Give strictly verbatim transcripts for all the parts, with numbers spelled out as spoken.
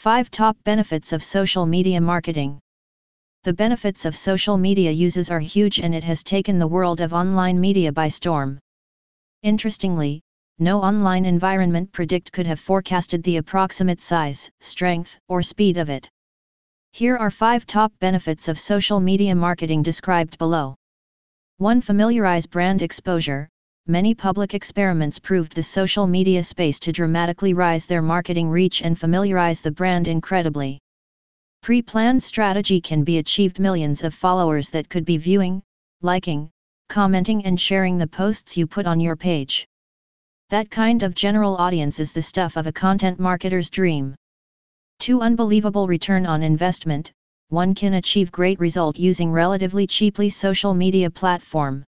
five top benefits of social media marketing. The benefits of social media uses are huge, and it has taken the world of online media by storm. Interestingly, no online environment predict could have forecasted the approximate size, strength, or speed of it. Here are five top benefits of social media marketing described below. one. Familiarize brand exposure. Many public experiments proved the social media space to dramatically rise their marketing reach and familiarize the brand incredibly. Pre-planned strategy can be achieved. Millions of followers that could be viewing, liking, commenting and sharing the posts you put on your page. That kind of general audience is the stuff of a content marketer's dream. two. Unbelievable return on investment. One can achieve great result using relatively cheaply social media platform.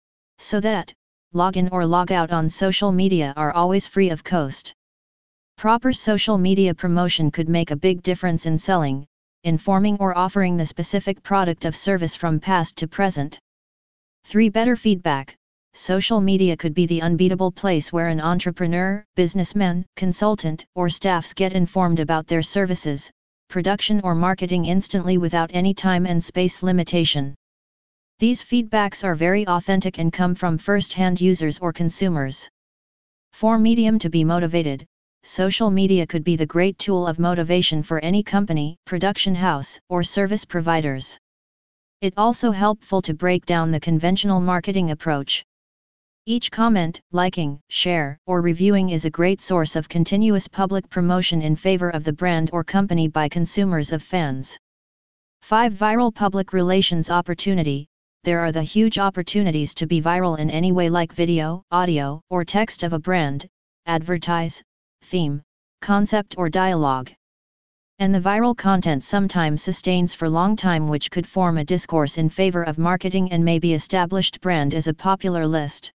So that, login or log out on social media are always free of cost. Proper social media promotion could make a big difference in selling, informing or offering the specific product of service from past to present. three. Better feedback. Social media could be the unbeatable place where an entrepreneur, businessman, consultant, or staffs get informed about their services, production or marketing instantly without any time and space limitation. These feedbacks are very authentic and come from first-hand users or consumers. four. Medium to be motivated. Social media could be the great tool of motivation for any company, production house, or service providers. It also helpful to break down the conventional marketing approach. Each comment, liking, share, or reviewing is a great source of continuous public promotion in favor of the brand or company by consumers of fans. five. Viral public relations opportunity. There are the huge opportunities to be viral in any way, like video, audio, or text of a brand, advertise, theme, concept or dialogue. And the viral content sometimes sustains for long time, which could form a discourse in favor of marketing and may be established brand as a popular list.